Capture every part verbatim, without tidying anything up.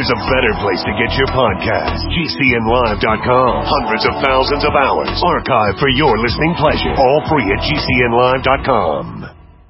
there's a better place to get your podcast. G C N live dot com. Hundreds of thousands of hours archived for your listening pleasure. All free at G C N live dot com.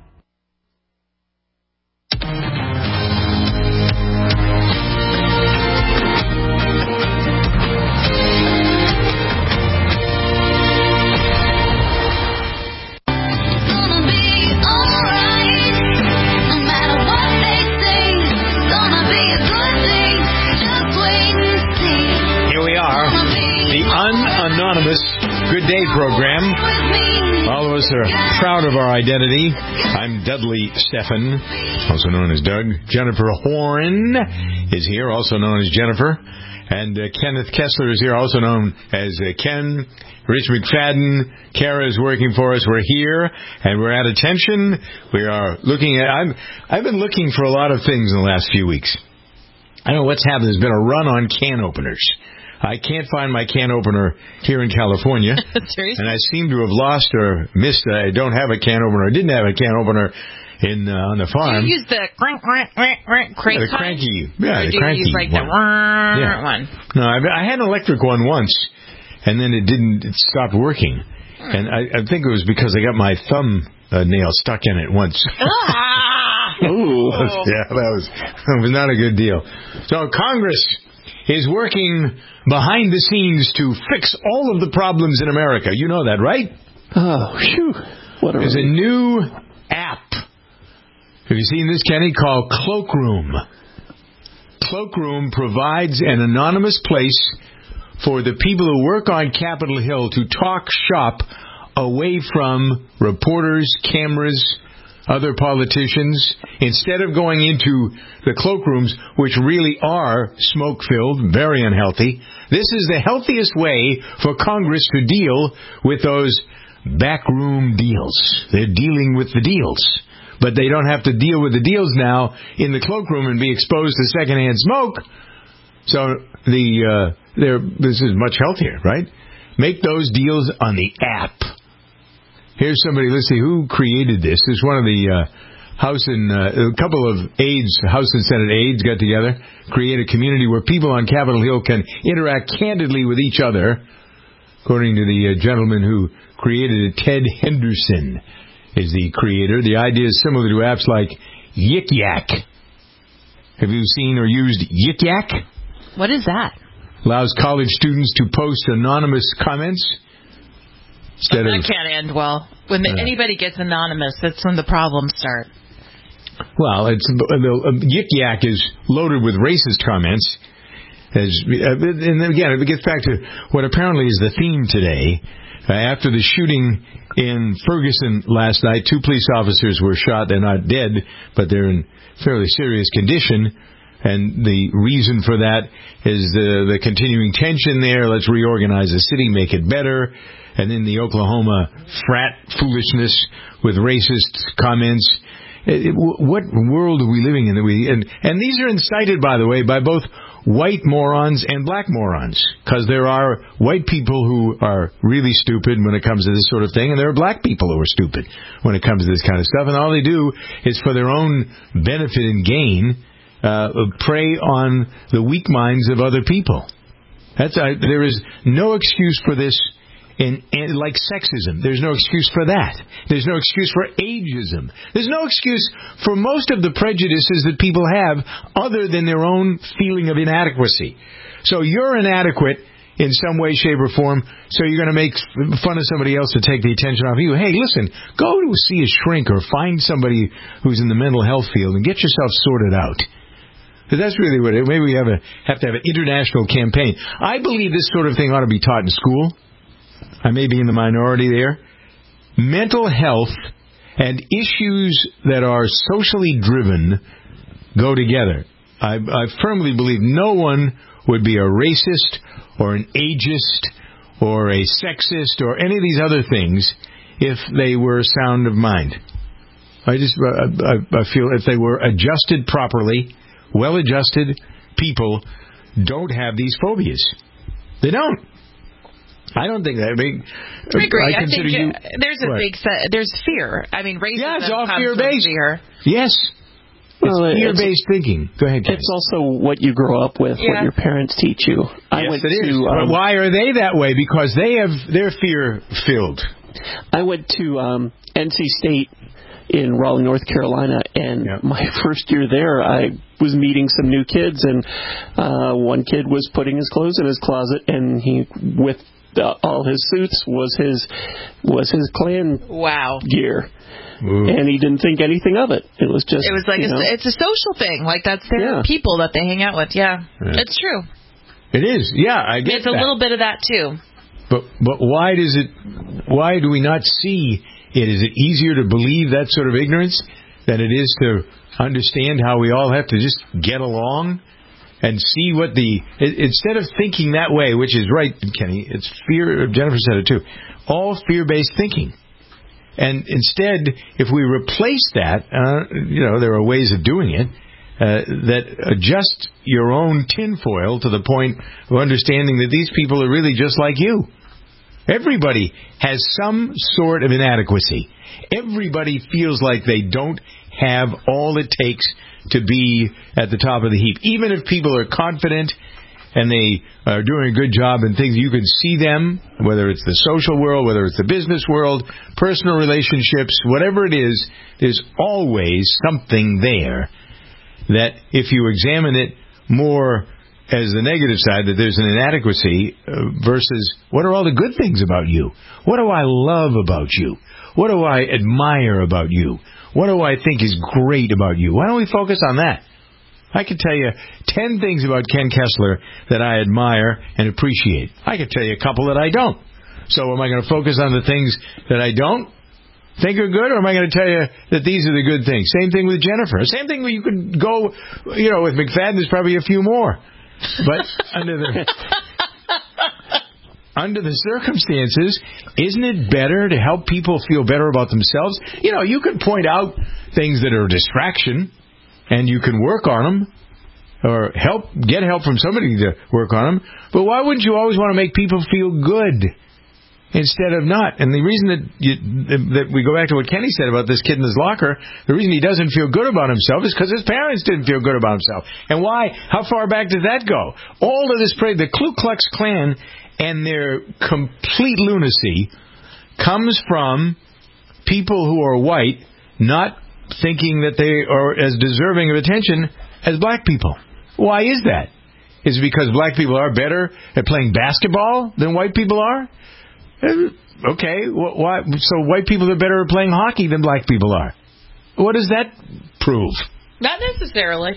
Good day program. All of us are proud of our identity. I'm Dudley Stephan, also known as Doug. Jennifer Horn is here, also known as Jennifer. And uh, Kenneth Kessler is here, also known as uh, Ken. Rich McFadden, Kara is working for us. We're here, and we're at attention. We are looking at... I'm, I've been looking for a lot of things in the last few weeks. I don't know what's happened. There's been a run on can openers. I can't find my can opener here in California. And I seem to have lost or missed. I don't have a can opener. I didn't have a can opener in uh, on the farm. You use the crank, crank, crank, crank, crank yeah, the cranky. Yeah, or the cranky use like one. The yeah. one. No, I, I had an electric one once, and then it didn't. It stopped working. Hmm. And I, I think it was because I got my thumb uh, nail stuck in it once. Ah! Ooh. Yeah, that was that was not a good deal. So Congress is working behind the scenes to fix all of the problems in America. You know that, right? Oh, phew. What a There's a new app. Have you seen this, Kenny? Called Cloakroom. Cloakroom provides an anonymous place for the people who work on Capitol Hill to talk shop away from reporters, cameras, other politicians, instead of going into the cloakrooms, which really are smoke-filled, very unhealthy. This is the healthiest way for Congress to deal with those backroom deals. They're dealing with the deals. But they don't have to deal with the deals now in the cloakroom and be exposed to secondhand smoke. So the uh, they're, this is much healthier, right? Make those deals on the app. Here's somebody, let's see, who created this? It's one of the uh, House and, uh, a couple of aides, House and Senate aides got together, create a community where people on Capitol Hill can interact candidly with each other, according to the uh, gentleman who created it. Ted Henderson is the creator. The idea is similar to apps like Yik Yak. Have you seen or used Yik Yak? What is that? Allows college students to post anonymous comments. Oh, that can't end well. When the, uh, anybody gets anonymous, that's when the problems start. Well, it's uh, Yik Yak is loaded with racist comments. As, uh, and then again, it gets back to what apparently is the theme today. Uh, after the shooting in Ferguson last night, two police officers were shot. They're not dead, but they're in fairly serious condition. And the reason for that is the, the continuing tension there. Let's reorganize the city, make it better. And then the Oklahoma frat foolishness with racist comments. It, it, what world are we living in? That we and, and these are incited, by the way, by both white morons and black morons. Because there are white people who are really stupid when it comes to this sort of thing, and there are black people who are stupid when it comes to this kind of stuff. And all they do is, for their own benefit and gain, uh, prey on the weak minds of other people. That's uh, there is no excuse for this. And, and like sexism, there's no excuse for that. There's no excuse for ageism. There's no excuse for most of the prejudices that people have other than their own feeling of inadequacy. So you're inadequate in some way, shape, or form, so you're going to make fun of somebody else to take the attention off you. Hey, listen, go to see a shrink or find somebody who's in the mental health field and get yourself sorted out. That's really what it is. Maybe we have, a, have to have an international campaign. I believe this sort of thing ought to be taught in school. I may be in the minority there. Mental health and issues that are socially driven go together. I, I firmly believe no one would be a racist or an ageist or a sexist or any of these other things if they were sound of mind. I just I, I feel if they were adjusted properly, well-adjusted people don't have these phobias. They don't. I don't think that. I, mean, I agree. I, I think you, there's a what? big set. There's fear. I mean, racism yeah, it's all comes fear-based. from fear. Yes. It's well, fear-based it's, thinking. Go ahead, Kenny. It's also what you grow up with, yeah. what your parents teach you. I yes, went it is. To, um, but why are they that way? Because they have they're fear-filled. I went to um, N C State in Raleigh, North Carolina, and yep. my first year there, I was meeting some new kids, and uh, one kid was putting his clothes in his closet, and he with uh, all his suits was his was his Klan wow. gear. Ooh. And he didn't think anything of it. It was just, it was like you a, know, it's a social thing. Like that's their yeah. people that they hang out with. Yeah, yeah. It's true. It is. Yeah, I get it's that. a little bit of that too. But but why does it? Why do we not see it? Is it easier to believe that sort of ignorance than it is to understand how we all have to just get along and see what the it, instead of thinking that way, which is right, Kenny. It's fear. Jennifer said it too. All fear-based thinking. And instead, if we replace that, uh, you know, there are ways of doing it, uh, that adjust your own tinfoil to the point of understanding that these people are really just like you. Everybody has some sort of inadequacy. Everybody feels like they don't have all it takes to be at the top of the heap. Even if people are confident and they are doing a good job in things, you can see them, whether it's the social world, whether it's the business world, personal relationships, whatever it is, there's always something there that if you examine it more as the negative side, that there's an inadequacy uh, versus what are all the good things about you? What do I love about you? What do I admire about you? What do I think is great about you? Why don't we focus on that? I could tell you ten things about Ken Kessler that I admire and appreciate. I could tell you a couple that I don't. So am I going to focus on the things that I don't think are good, or am I going to tell you that these are the good things? Same thing with Jennifer. Same thing where you could go, you know, with McFadden, there's probably a few more. But under the under the circumstances, isn't it better to help people feel better about themselves? You know, you can point out things that are a distraction, and you can work on them, or help get help from somebody to work on them. But why wouldn't you always want to make people feel good instead of not? And the reason that you, that we go back to what Kenny said about this kid in his locker, the reason he doesn't feel good about himself is because his parents didn't feel good about himself. And why? How far back does that go? All of this, the Ku Klux Klan and their complete lunacy comes from people who are white not thinking that they are as deserving of attention as black people. Why is that? Is it because black people are better at playing basketball than white people are? Okay, why? So white people are better at playing hockey than black people are. What does that prove? Not necessarily.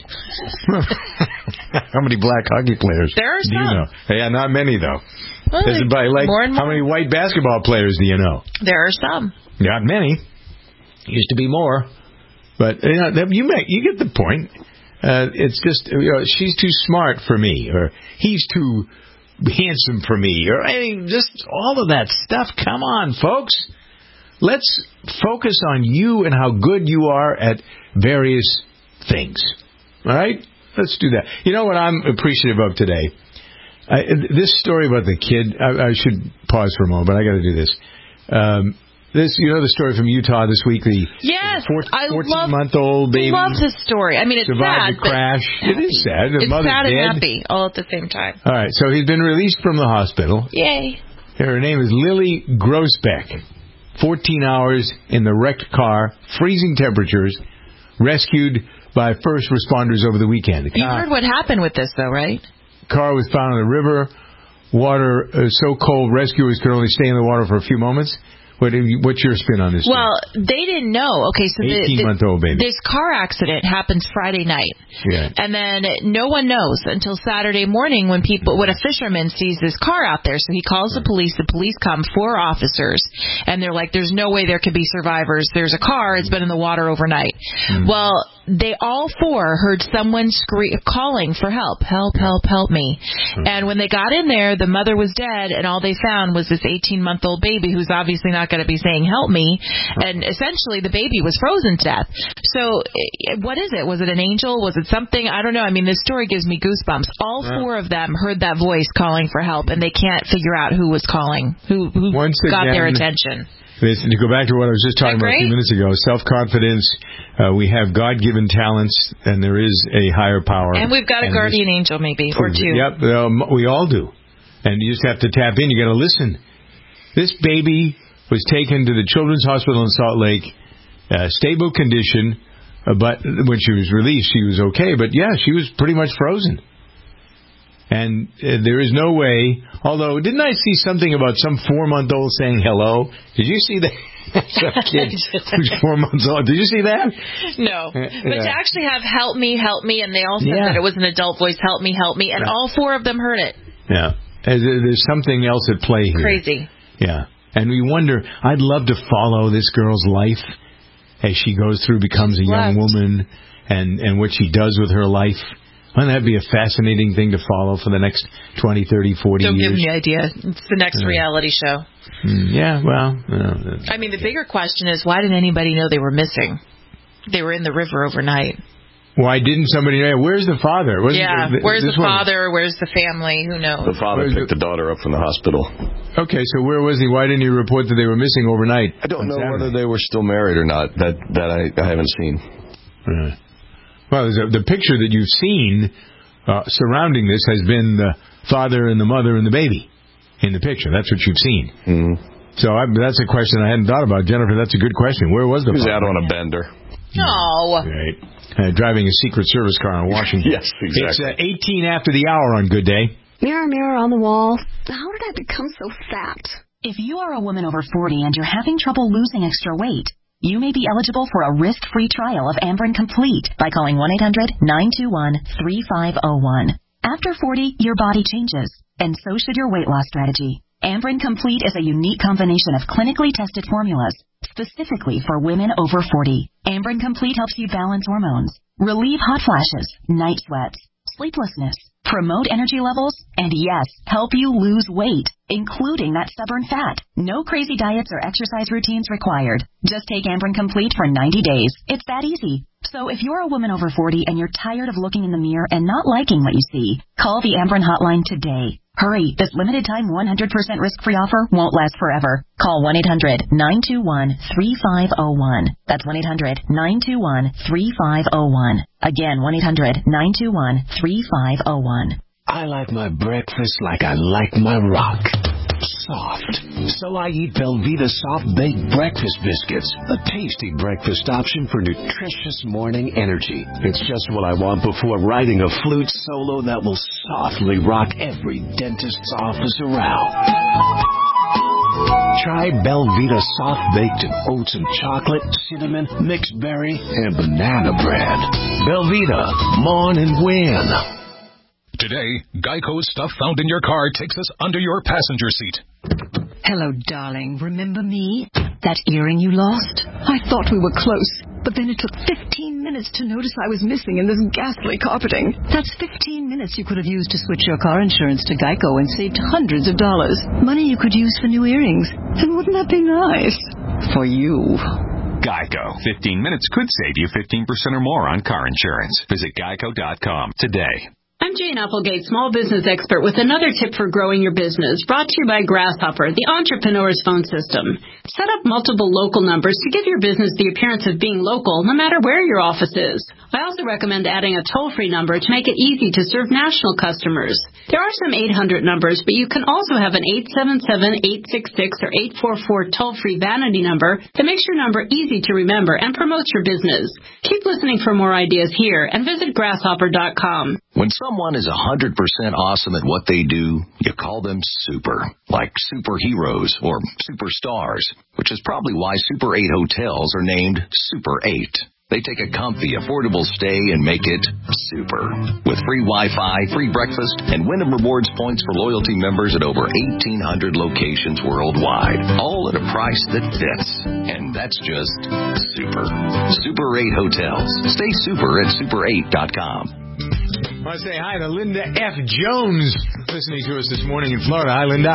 How many black hockey players there are do some. you know? Yeah, not many though. Well, by, like, more and more. How many white basketball players do you know? There are some. Not many. Used to be more. But you know, you make, you get the point. Uh, it's just, you know, she's too smart for me, or he's too handsome for me, or I mean, just all of that stuff. Come on, folks. Let's focus on you and how good you are at various things. All right? Let's do that. You know what I'm appreciative of today? I, this story about the kid, I, I should pause for a moment, but I got to do this. Um, This, you know the story from Utah this week, the yes, fourteen-month-old baby. I love this story. I mean, it's sad. Survived the crash. It is sad. The it's mother's sad dead. and happy all at the same time. All right, so he's been released from the hospital. Yay. Her name is Lily Grossbeck. fourteen hours in the wrecked car, freezing temperatures, rescued by first responders over the weekend. The you car, heard what happened with this, though, right? Car was found in the river. Water uh, so cold, rescuers could only stay in the water for a few moments. What, what's your spin on this? Well, thing? They didn't know. Okay, so eighteen-month-old baby. This car accident happens Friday night, yeah. and then no one knows until Saturday morning when people, when a fisherman sees this car out there. So he calls the police. The police come, four officers, and they're like, "There's no way there could be survivors. There's a car. It's been in the water overnight." Mm. Well, they all four heard someone scream, calling for help, help, help, help me. Mm. And when they got in there, the mother was dead, and all they found was this eighteen-month-old baby who's obviously not going to be saying help me, and essentially the baby was frozen to death. So what is it? Was it an angel? Was it something? I don't know. I mean, this story gives me goosebumps. All yeah. four of them heard that voice calling for help, and they can't figure out who was calling, who, who got again, their attention. This, to go back to what I was just talking about a few minutes ago, self-confidence, uh, we have God-given talents, and there is a higher power. And we've got a guardian this, angel, maybe, or two. Yep, um, we all do. And you just have to tap in. You got to listen. This baby was taken to the Children's Hospital in Salt Lake, uh, stable condition, uh, but when she was released, she was okay. But, yeah, she was pretty much frozen. And uh, there is no way, although, didn't I see something about some four-month-old saying hello? Did you see that? Some kid who's four months old. Did you see that? No. But yeah. To actually have help me, help me, and they all said yeah. that it was an adult voice, help me, help me, and yeah. all four of them heard it. Yeah. There's something else at play here. Crazy. Yeah. And we wonder, I'd love to follow this girl's life as she goes through, becomes She's a young left. woman, and, and what she does with her life. Wouldn't that be a fascinating thing to follow for the next twenty, thirty, forty Don't years? Don't give me the idea. It's the next yeah. reality show. Mm, yeah, well... Uh, I mean, the bigger question is, why didn't anybody know they were missing? They were in the river overnight. Why didn't somebody know? Where's the father? Wasn't yeah, the, where's the father? One? Where's the family? Who knows? The father where's picked the... the daughter up from the hospital. Okay, so where was he? Why didn't he report that they were missing overnight? I don't know Saturday? whether they were still married or not. That that I, I haven't seen. Uh, well, a, the picture that you've seen uh, surrounding this has been the father and the mother and the baby in the picture. That's what you've seen. Mm-hmm. So I, that's a question I hadn't thought about. Jennifer, that's a good question. Where was the He was father? out on a bender. No. Right. Uh, driving a Secret Service car in Washington. Yes, exactly. It's uh, eighteen after the hour on Good Day. Mirror, mirror on the wall. How did I become so fat? If you are a woman over forty and you're having trouble losing extra weight, you may be eligible for a risk-free trial of Amberen Complete by calling one eight hundred nine two one three five zero one. After forty, your body changes, and so should your weight loss strategy. Amberen Complete is a unique combination of clinically tested formulas specifically for women over forty. Amberen Complete helps you balance hormones, relieve hot flashes, night sweats, sleeplessness, promote energy levels, and yes, help you lose weight, including that stubborn fat. No crazy diets or exercise routines required. Just take Amberen Complete for ninety days. It's that easy. So if you're a woman over forty and you're tired of looking in the mirror and not liking what you see, call the Amberen hotline today. Hurry, this limited time one hundred percent risk-free offer won't last forever. Call one eight hundred nine two one three five zero one. That's one eight hundred nine two one three five zero one. Again, one eight hundred nine two one three five zero one. I like my breakfast like I like my rock. Soft. So I eat Belvita Soft Baked Breakfast Biscuits, a tasty breakfast option for nutritious morning energy. It's just what I want before writing a flute solo that will softly rock every dentist's office around. Try Belvita Soft Baked in oats and chocolate, cinnamon, mixed berry, and banana bread. Belvita, mourn and win. Today, Geico's stuff found in your car takes us under your passenger seat. Hello, darling. Remember me? That earring you lost? I thought we were close, but then it took fifteen minutes to notice I was missing in this ghastly carpeting. That's fifteen minutes you could have used to switch your car insurance to Geico and saved hundreds of dollars. Money you could use for new earrings. And wouldn't that be nice? For you. Geico. fifteen minutes could save you fifteen percent or more on car insurance. Visit geico dot com today. I'm Jane Applegate, small business expert, with another tip for growing your business, brought to you by Grasshopper, the entrepreneur's phone system. Set up multiple local numbers to give your business the appearance of being local, no matter where your office is. I also recommend adding a toll-free number to make it easy to serve national customers. There are some eight hundred numbers, but you can also have an eight seven seven, eight six six, or eight four four toll-free vanity number that makes your number easy to remember and promotes your business. Keep listening for more ideas here and visit grasshopper dot com. When someone is one hundred percent awesome at what they do, you call them super, like superheroes or superstars, which is probably why Super eight hotels are named Super eight. They take a comfy, affordable stay and make it super. With free Wi-Fi, free breakfast, and Wyndham Rewards points for loyalty members at over eighteen hundred locations worldwide, all at a price that fits. And that's just super. Super eight Hotels. Stay super at super eight dot com. I want to say hi to Linda F. Jones, listening to us this morning in Florida. Hi, Linda.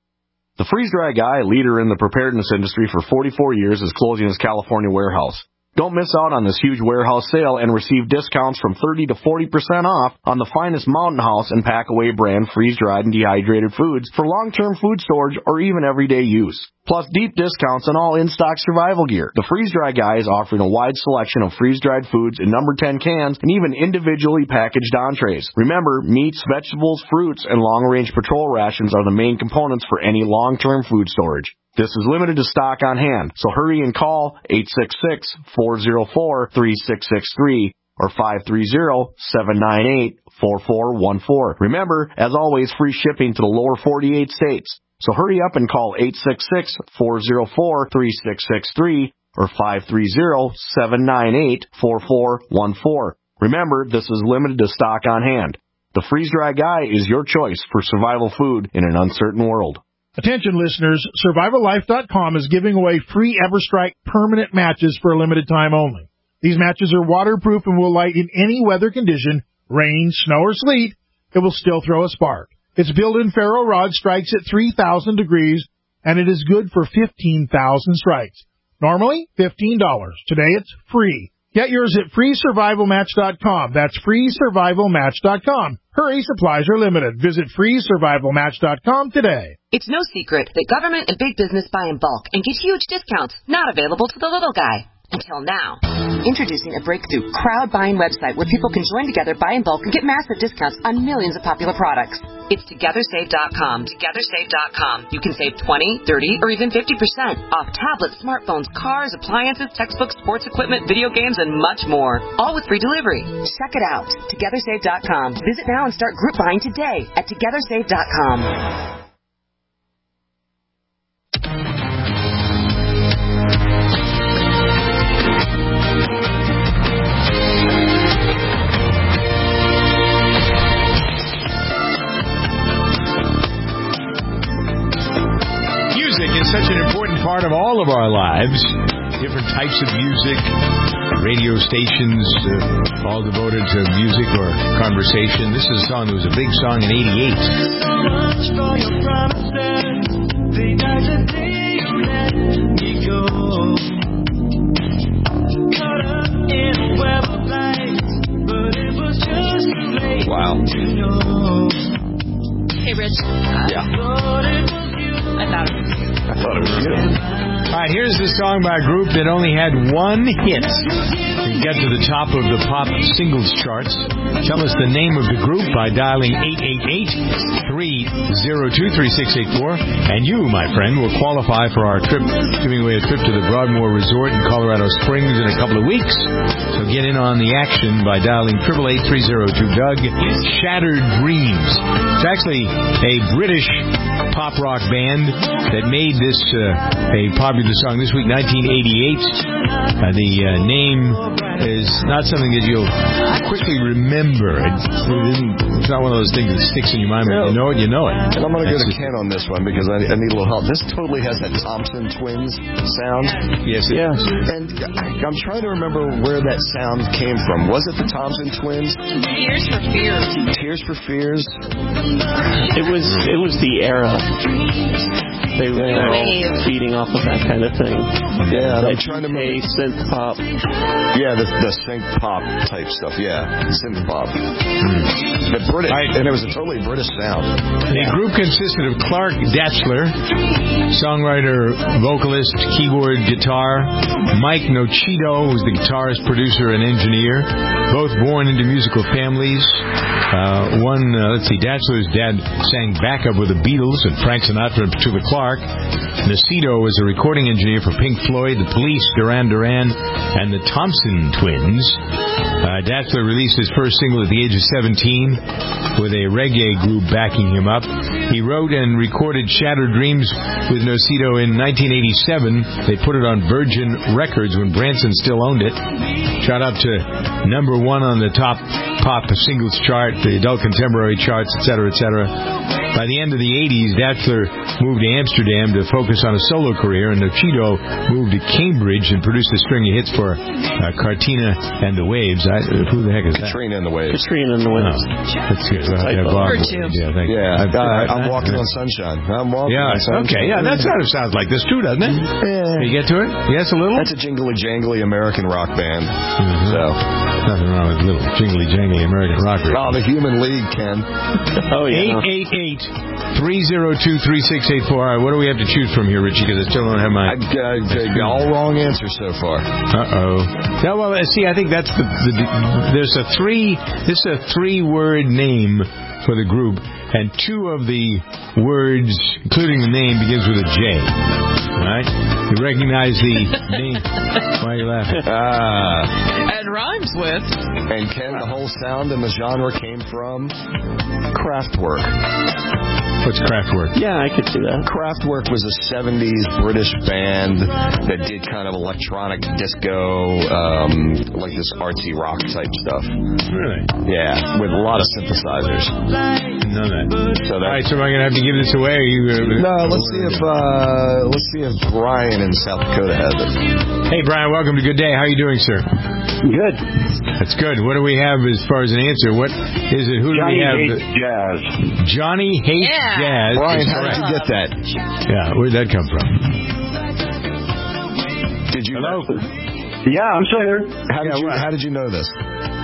The Freeze Dry Guy, a leader in the preparedness industry for forty-four years, is closing his California warehouse. Don't miss out on this huge warehouse sale and receive discounts from thirty to forty percent off on the finest Mountain House and Packaway brand freeze-dried and dehydrated foods for long-term food storage or even everyday use. Plus deep discounts on all in-stock survival gear. The Freeze Dry Guy is offering a wide selection of freeze-dried foods in number ten cans and even individually packaged entrees. Remember, meats, vegetables, fruits, and long-range patrol rations are the main components for any long-term food storage. This is limited to stock on hand, so hurry and call eight six six, four zero four, three six six three or five three zero, seven nine eight, four four one four. Remember, as always, free shipping to the lower forty-eight states. So hurry up and call eight six six, four zero four, three six six three or five three zero, seven nine eight, four four one four. Remember, this is limited to stock on hand. The Freeze Dry Guy is your choice for survival food in an uncertain world. Attention listeners, survival life dot com is giving away free EverStrike permanent matches for a limited time only. These matches are waterproof and will light in any weather condition, rain, snow, or sleet. It will still throw a spark. Its built-in ferro rod strikes at three thousand degrees, and it is good for fifteen thousand strikes. Normally, fifteen dollars. Today, it's free. Get yours at free survival match dot com. That's free survival match dot com. Hurry, supplies are limited. Visit free survival match dot com today. It's no secret that government and big business buy in bulk and get huge discounts not available to the little guy. Until now. Introducing a breakthrough crowd buying website where people can join together, buy in bulk, and get massive discounts on millions of popular products. It's together save dot com. together save dot com. You can save twenty, thirty, or even fifty percent off tablets, smartphones, cars, appliances, textbooks, sports equipment, video games, and much more. All with free delivery. Check it out. together save dot com. Visit now and start group buying today at together save dot com. Is such an important part of all of our lives. Different types of music, radio stations, uh, all devoted to music or conversation. This is a song that was a big song in eighty-eight. So much for your promises. The night the day you let me go. Caught up in a web of lights, but it was just too late. Wow. To know. Hey, Rich. Yeah. I thought it was you. I thought it was you. I thought it was you. All right, here's the song by a group that only had one hit. You get to the top of the pop singles charts. Tell us the name of the group by dialing eight eight eight, three oh two, three six eight four. And you, my friend, will qualify for our trip, giving away a trip to the Broadmoor Resort in Colorado Springs in a couple of weeks. So get in on the action by dialing eight eight eight, three oh two, Doug. Shattered Dreams. It's actually a British pop rock band that made this uh, a popular song this week, nineteen eighty-eight. Uh, the uh, name is not something that you'll quickly remember. It's, it's not one of those things that sticks in your mind. But you know it, you know it. And I'm going to go to That's Ken on this one because I, I need a little help. This totally has that Thompson Twins sound. Yes, it yes. And I'm trying to remember where that sound came from. Was it the Thompson Twins? Tears for Fears. Tears for Fears. It was. It was the era. They were Yeah. all feeding off of that kind of thing. Yeah, that I'm trying to remember synth pop. Yeah, the, the synth pop type stuff. Yeah, synth pop. Hmm. The British, Right. and it was a totally British sound. The group consisted of Clark Datzler, songwriter, vocalist, keyboard, guitar. Mike Nocito was the guitarist, producer, and engineer. Both born into musical families. Uh, one, uh, let's see, Datzler's dad sang backup with the Beatles and Frank Sinatra and Petula Clark. Nocito was a recording engineer for Pink Floyd, The Police, Duran Duran, and the Thompson Twins. Uh, Datzler released his first single at the age of seventeen with a reggae group backing him up. He wrote and recorded Shattered Dreams with Nocito in nineteen eighty-seven. They put it on Virgin Records when Branson still owned it. Shot up to number one on the top pop singles chart, the adult contemporary charts, et cetera, et cetera. by the end of the eighties, Datzler moved to Amsterdam to focus on a solo career, and Nocito moved to Cambridge and produced a string of hits for uh, Cartina and the Waves. I, uh, who the heck is that? Katrina and the Waves. Katrina and the Waves. Oh, that's good. Well, yeah, Bob, yeah, thank you. Yeah, I've, uh, I've, I'm I've, walking on sunshine. I'm walking yeah, on sunshine. Okay, yeah, that sort of sounds like this too, doesn't it? Yeah. You get to it? Yes, a little? That's a jingly jangly American rock band. Mm-hmm. So nothing wrong with little jingly jangly American rocker. Oh, the Human League, Ken. Oh yeah. eight eight eight, three oh two, three six eight four. All right, what do we have to choose from here, Richie? Because I still don't have my... I, uh, all wrong answers so far. Uh-oh. Now, well, see, I think that's the... the there's a three... This is a three-word name for the group, and two of the words, including the name, begins with a J. All right? You recognize the name. Why are you laughing? Ah. And rhymes with. And Ken, the whole sound and the genre came from Kraftwerk. What's Kraftwerk? Yeah, I could see that. Kraftwerk was a seventies British band that did kind of electronic disco, um, like this artsy rock type stuff. Really? Yeah, with a lot of synthesizers. Know that. So that. All right, so am I going to have to give this away? Or you, uh, no, let's see if uh, let's see if Brian in South Dakota has it. Hey, Brian, welcome to Good Day. How are you doing, sir? Good. That's good. What do we have as far as an answer? What is it? Who do Johnny we have? Hates Jazz. Johnny Hates Yeah. Jazz. Brian, how did you get that? Yeah, where'd that come from? Did you? Hello? Yeah, I'm still here. How did Yeah, you? what? How did you know this?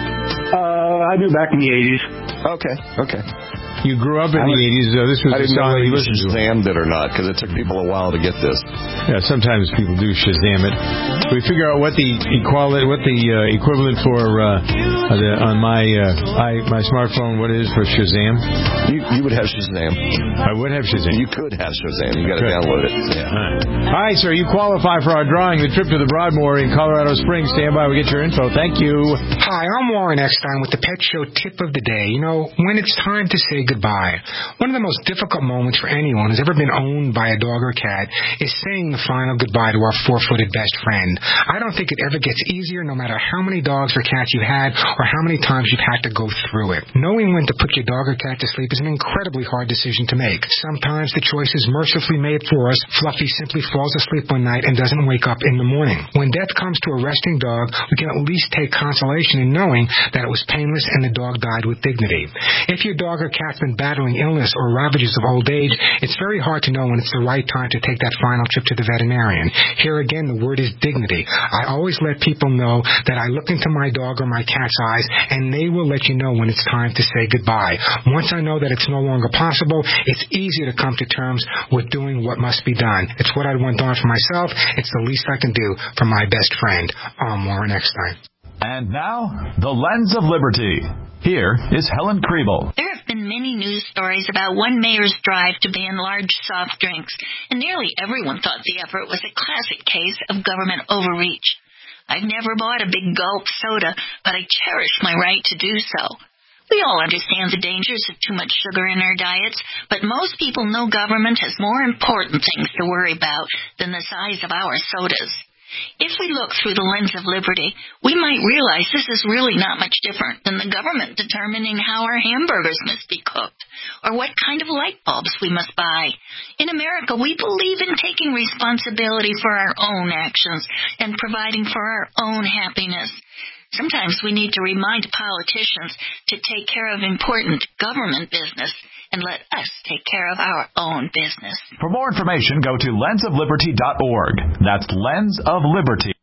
Uh, I knew back in the eighties. Okay, okay. You grew up in the eighties. Uh, this was I the didn't know song whether you you listened to. Shazammed it or not, because it took people a while to get this. Yeah, sometimes people do Shazam it. We figure out what the equality, what the uh, equivalent for uh, the, on my uh, I, my smartphone. What it is for Shazam? You you would have Shazam. I would have Shazam. You could have Shazam. You got to download it. Yeah. All right. All right, sir. You qualify for our drawing, the trip to the Broadmoor in Colorado Springs. Stand by. We will get your info. Thank you. Hi, I'm Warren Eckstein with the Pet Show Tip of the Day. You know, when it's time to say goodbye, one of the most difficult moments for anyone who's ever been owned by a dog or cat is saying the final goodbye to our four-footed best friend. I don't think it ever gets easier, no matter how many dogs or cats you had or how many times you've had to go through it. Knowing when to put your dog or cat to sleep is an incredibly hard decision to make. Sometimes the choice is mercifully made for us. Fluffy simply falls asleep one night and doesn't wake up in the morning. When death comes to a resting dog, we can at least take consolation in knowing that it was painless and the dog died with dignity. If your dog or cat's been battling illness or ravages of old age, it's very hard to know when it's the right time to take that final trip to the veterinarian. Here again, the word is dignity. I always let people know that I look into my dog or my cat's eyes, and they will let you know when it's time to say goodbye. Once I know that it's no longer possible, it's easier to come to terms with doing what must be done. It's what I want done for myself. It's the least I can do for my best friend. I'm Warren Eckstein. And now, the Lens of Liberty. Here is Helen Kriebel. There have been many news stories about one mayor's drive to ban large soft drinks, and nearly everyone thought the effort was a classic case of government overreach. I've never bought a big gulp soda, but I cherish my right to do so. We all understand the dangers of too much sugar in our diets, but most people know government has more important things to worry about than the size of our sodas. If we look through the lens of liberty, we might realize this is really not much different than the government determining how our hamburgers must be cooked or what kind of light bulbs we must buy. In America, we believe in taking responsibility for our own actions and providing for our own happiness. Sometimes we need to remind politicians to take care of important government business and let us take care of our own business. For more information, go to lens of liberty dot org. That's Lens of Liberty.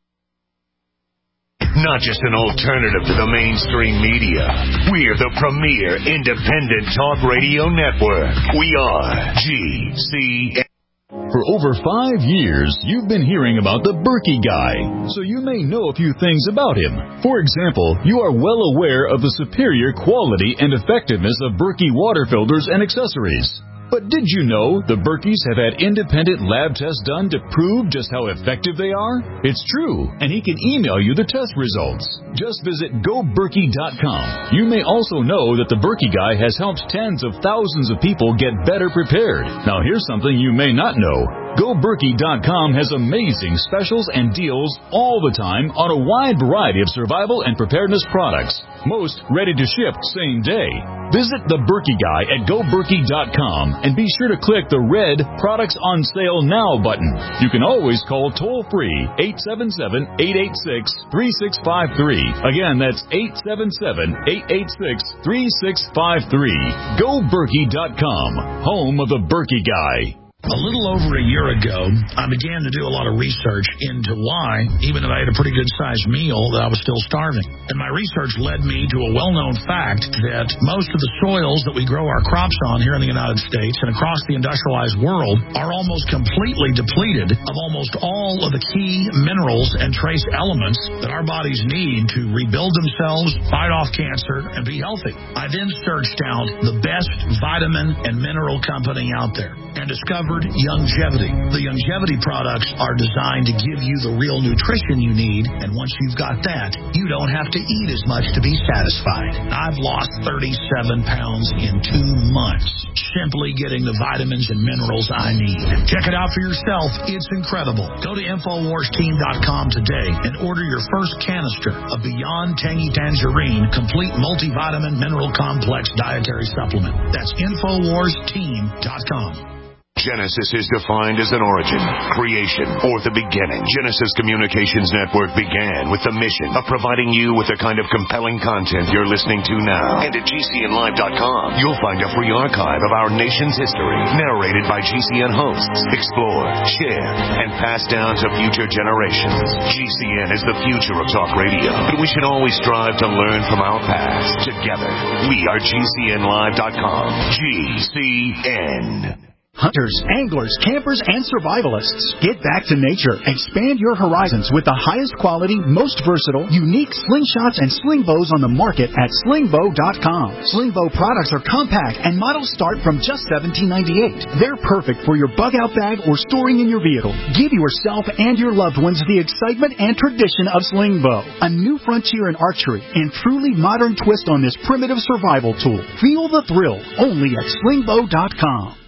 Not just an alternative to the mainstream media. We're the premier independent talk radio network. We are G C N. For over five years, you've been hearing about the Berkey guy, so you may know a few things about him. For example, you are well aware of the superior quality and effectiveness of Berkey water filters and accessories. But did you know the Berkeys have had independent lab tests done to prove just how effective they are? It's true, and he can email you the test results. Just visit go berkey dot com. You may also know that the Berkey guy has helped tens of thousands of people get better prepared. Now here's something you may not know. Go Berkey dot com has amazing specials and deals all the time on a wide variety of survival and preparedness products. Most ready to ship same day. Visit the Berkey Guy at Go Berkey dot com and be sure to click the red Products on Sale Now button. You can always call toll-free eight seven seven, eight eight six, three six five three. Again, that's eight seven seven, eight eight six, three six five three. Go Berkey dot com, home of the Berkey Guy. A little over a year ago, I began to do a lot of research into why, even if I had a pretty good-sized meal, that I was still starving. And my research led me to a well-known fact that most of the soils that we grow our crops on here in the United States and across the industrialized world are almost completely depleted of almost all of the key minerals and trace elements that our bodies need to rebuild themselves, fight off cancer, and be healthy. I then searched out the best vitamin and mineral company out there and discovered Youngevity. The Youngevity products are designed to give you the real nutrition you need, and once you've got that, you don't have to eat as much to be satisfied. I've lost thirty-seven pounds in two months simply getting the vitamins and minerals I need. Check it out for yourself. It's incredible. Go to Infowars Team dot com today and order your first canister of Beyond Tangy Tangerine Complete Multivitamin Mineral Complex Dietary Supplement. That's Infowars Team dot com. Genesis is defined as an origin, creation, or the beginning. Genesis Communications Network began with the mission of providing you with the kind of compelling content you're listening to now. And at G C N Live dot com, you'll find a free archive of our nation's history, narrated by G C N hosts, explored, shared, and passed down to future generations. G C N is the future of talk radio, but we should always strive to learn from our past. Together, we are G C N Live dot com. G C N. Hunters, anglers, campers, and survivalists. Get back to nature. Expand your horizons with the highest quality, most versatile, unique slingshots and sling bows on the market at sling bow dot com. Sling bow products are compact and models start from just seventeen ninety-eight. They're perfect for your bug out bag or storing in your vehicle. Give yourself and your loved ones the excitement and tradition of sling bow. A new frontier in archery and truly modern twist on this primitive survival tool. Feel the thrill only at sling bow dot com.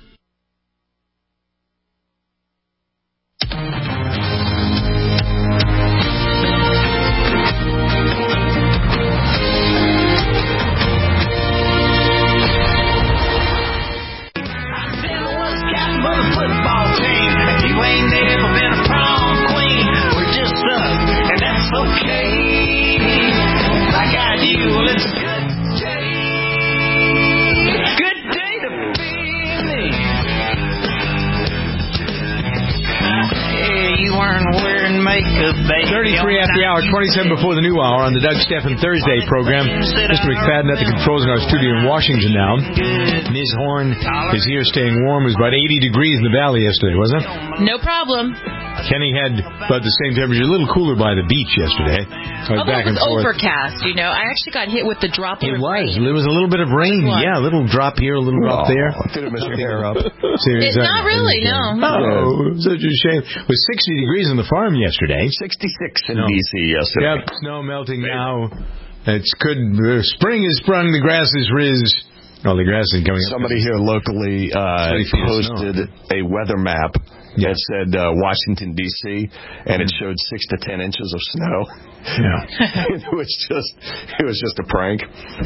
thirty-three after the hour, twenty-seven before the new hour on the Doug Stephan Thursday program. Mister McFadden at the controls in our studio in Washington now. Miz Horn is here staying warm. It was about eighty degrees in the valley yesterday, wasn't it? No problem. Kenny had about the same temperature, a little cooler by the beach yesterday. Although it was overcast, you know. I actually got hit with the drop of rain. It was. Rain. There was a little bit of rain. Yeah, a little drop here, a little drop there. Did it mess your hair up? It's not really, no. Oh, such a shame. It was sixty degrees on the farm yesterday. sixty-six in no. D C yesterday. Yep, snow melting now. It's good. The spring is sprung, the grass is riz. Oh, the grass is coming up. Somebody here locally uh, posted a weather map that said uh, Washington, D C, and it showed six to ten inches of snow. Yeah. it was just it was just a prank.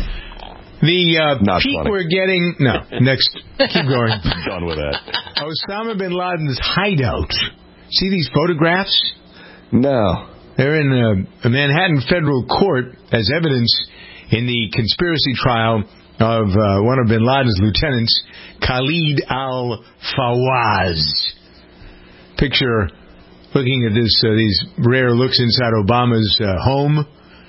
The uh, Not peak funny. we're getting... No, next. Keep going. Done with that. Osama bin Laden's hideout. See these photographs? No. They're in a, a Manhattan federal court as evidence in the conspiracy trial of uh, one of bin Laden's lieutenants, Khalid al-Fawaz. Picture looking at this uh, these rare looks inside Obama's uh, home.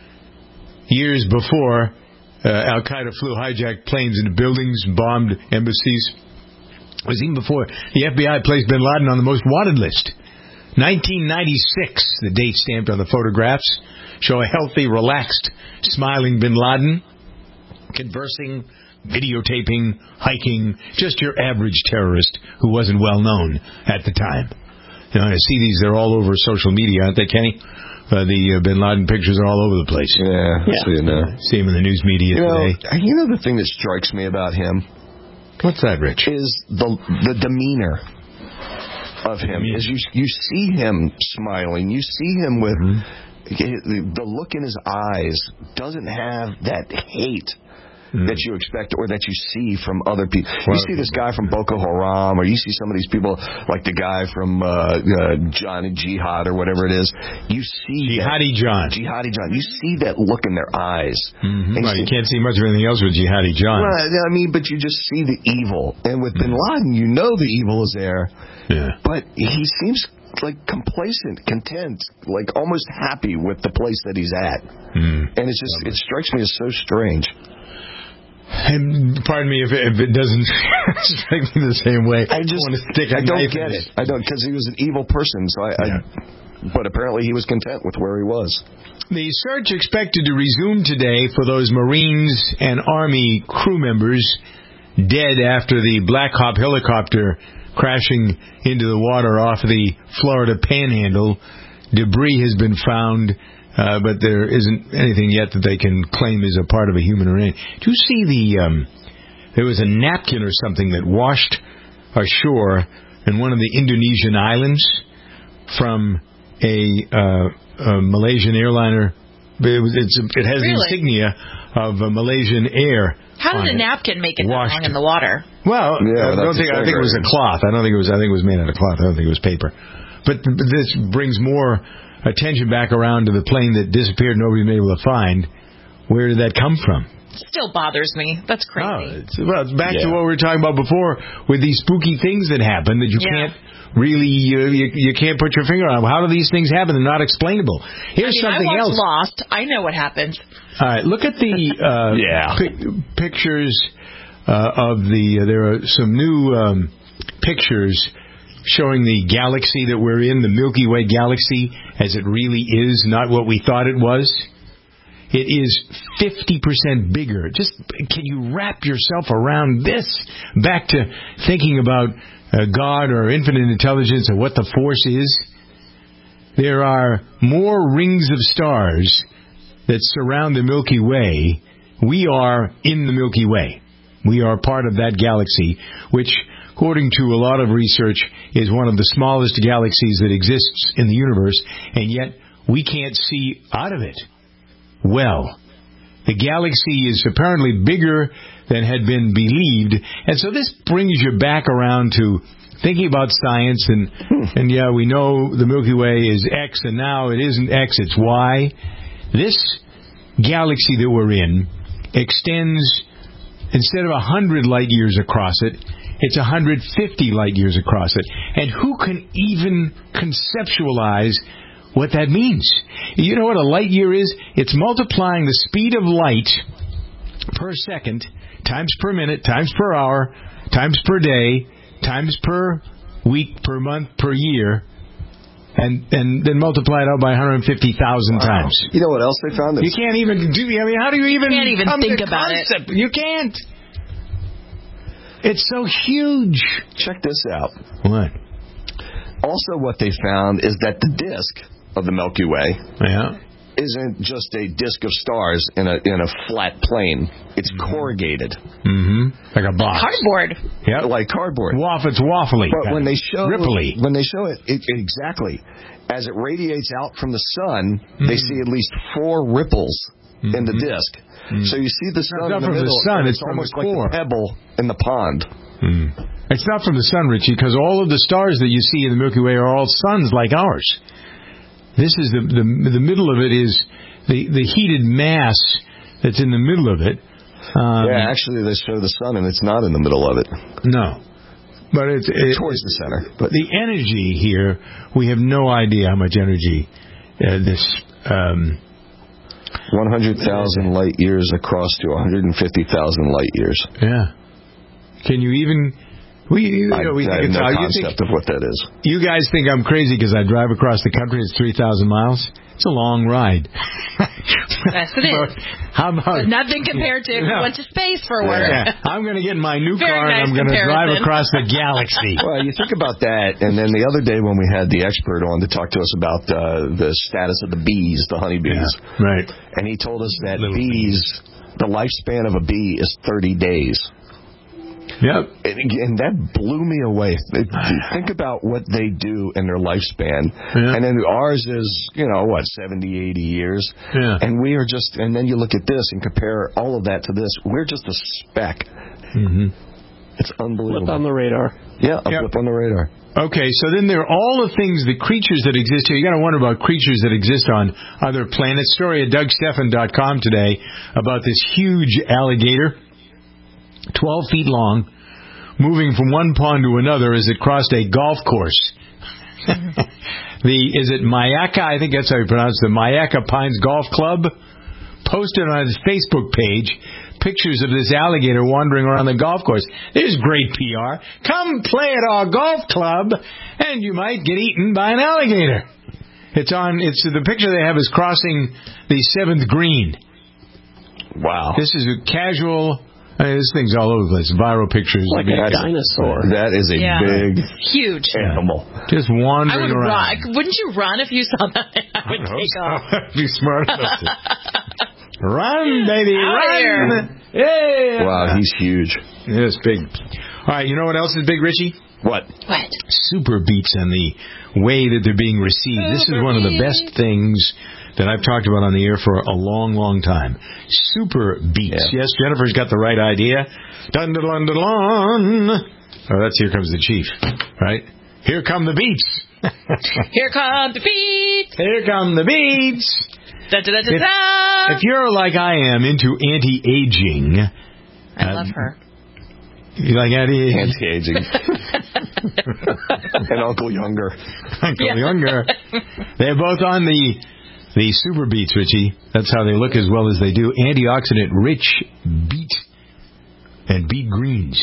Years before, uh, Al-Qaeda flew hijacked planes into buildings, bombed embassies. It was even before the F B I placed bin Laden on the most wanted list. nineteen ninety-six, the date stamped on the photographs, show a healthy, relaxed, smiling bin Laden, conversing, videotaping, hiking, just your average terrorist who wasn't well known at the time. You know, I see these, they're all over social media, aren't they, Kenny? Uh, the uh, bin Laden pictures are all over the place. Yeah, yeah. See, no. see him in the news media you know, today. You know the thing that strikes me about him? What's that, Rich? Is the the demeanor. of him is you you see him smiling. You see him with mm-hmm. the look in his eyes doesn't have that hate mm-hmm. that you expect or that you see from other people. Well, you see this guy from Boko Haram, or you see some of these people like the guy from uh, uh, Johnny Jihad or whatever it is. You see Jihadi that, John. Jihadi John. You see that look in their eyes. Mm-hmm. Well, you, you can't see much of anything else with Jihadi John. Well, I mean, but you just see the evil. And with Bin Laden, you know the evil is there. Yeah. But he seems like complacent, content, like almost happy with the place that he's at. Mm. And it's just, it strikes me as so strange. And pardon me if it, if it doesn't strike me the same way. I just want to stick a I don't knife get in it. I don't, because he was an evil person. So I, yeah. I, but apparently he was content with where he was. The search expected to resume today for those Marines and Army crew members dead after the Black Hawk helicopter crashing into the water off the Florida Panhandle. Debris has been found, uh, but there isn't anything yet that they can claim is a part of a human remain. Do you see the, um, there was a napkin or something that washed ashore in one of the Indonesian islands from a, uh, a Malaysian airliner. It, was, it's, it has really? the insignia of a Malaysian Air. How did a napkin make it that long in the water? Well, yeah, I don't think I think it was a cloth. I don't think it was. I think it was made out of cloth. I don't think it was paper. But this brings more attention back around to the plane that disappeared. Nobody's been able to find. Where did that come from? It still bothers me. That's crazy. Oh, it's, well, it's back yeah. to what we were talking about before with these spooky things that happen that you yeah. can't really uh, you, you can't put your finger on. How do these things happen? They're not explainable. Here's I mean, something I watched else. Lost. I know what happens. All right, look at the uh, yeah. pic- pictures uh, of the. Uh, there are some new um, pictures showing the galaxy that we're in, the Milky Way galaxy, as it really is, not what we thought it was. It is fifty percent bigger. Just can you wrap yourself around this? Back to thinking about uh, God or infinite intelligence and what the force is. There are more rings of stars that surround the Milky Way. We are in the Milky Way. We are part of that galaxy, which, according to a lot of research, is one of the smallest galaxies that exists in the universe, and yet we can't see out of it. Well, the galaxy is apparently bigger than had been believed, and so this brings you back around to thinking about science, and, and yeah, we know the Milky Way is X, and now it isn't X, it's Y. This galaxy that we're in extends, instead of one hundred light years across it, it's one hundred fifty light years across it. And who can even conceptualize what that means? You know what a light year is? It's multiplying the speed of light per second, times per minute, times per hour, times per day, times per week, per month, per year, and and then multiply it out by one hundred fifty thousand wow. times. You know what else they found? You can't even do. I mean, how do you even? You can't even come think to about concept? it. You can't. It's so huge. Check this out. What? Also, what they found is that the disk of the Milky Way yeah. isn't just a disk of stars in a in a flat plane. It's mm-hmm. corrugated. Mm-hmm. Like a box. Cardboard. Yeah. Like cardboard. Waff, it's waffly. But when they show Ripply. when they show it, it exactly as it radiates out from the sun, mm-hmm. they see at least four ripples mm-hmm. in the disk. Mm-hmm. So you see the sun in the from middle, the sun. It's, it's almost from the core. like the pebble in the pond. Mm. It's not from the sun, Richie, because all of the stars that you see in the Milky Way are all suns like ours. This is the the, the middle of it is the, the heated mass that's in the middle of it. Um, yeah, actually, they show the sun, and it's not in the middle of it. No, but it's it, towards the center. But the energy here, we have no idea how much energy uh, this. Um, one hundred thousand light years across to one hundred fifty thousand light years. Yeah. Can you even... We, you know, we I, think I have no it's, concept think, of what that is. You guys think I'm crazy because I drive across the country. It's three thousand miles. It's a long ride. Yes, it is. How about... But nothing compared to if no. we went to space for work. Yeah. I'm going to get my new Very car nice and I'm going to drive across the galaxy. Well, you think about that, and then the other day when we had the expert on to talk to us about uh, the status of the bees, the honeybees. Yeah, right. And he told us that Little bees, bees, the lifespan of a bee is thirty days. Yep. And, and that blew me away. Think about what they do in their lifespan. Yeah. And then ours is, you know, what, seventy, eighty years. Yeah. And we are just, and then you look at this and compare all of that to this. We're just a speck. Mm-hmm. It's unbelievable. Blip on the radar. Yeah, a yep. blip on the radar. Okay, so then there are all the things, the creatures that exist here. You got to wonder about creatures that exist on other planets. Story at Doug Stephan dot com today about this huge alligator, twelve feet long, moving from one pond to another as it crossed a golf course. the is it Myakka? I think that's how you pronounce it. The Myakka Pines Golf Club posted on his Facebook page pictures of this alligator wandering around the golf course. There's great P R. Come play at our golf club, and you might get eaten by an alligator. It's on. It's the picture they have is crossing the seventh green. Wow. This is a casual. I mean, this thing's all over the place. Viral pictures. Like a dinosaur. That is a yeah. big, huge animal. Just wandering I would around. Run. Wouldn't you run if you saw that? I would I take so. off. I'd be smart enough to. Run, baby, Out run! Yeah. Wow, he's huge. Yes, big. All right, you know what else is big, Richie? What? What? Super Beats and the way that they're being received. Super this is one of the best things that I've talked about on the air for a long, long time. Super Beats. Yeah. Yes, Jennifer's got the right idea. Dun dun dun dun dun. Oh, that's Here Comes the Chief, right? Here come the beats. Here come the beats. Here come the beats. Da, da, da, da, if, da. if you're like I am into anti-aging, I uh, love her. You like anti-aging? Anti-aging. And Uncle Younger. Uncle yeah. Younger. They're both on the the Super Beats, Richie. That's how they look as well as they do. Antioxidant-rich beet and beet greens.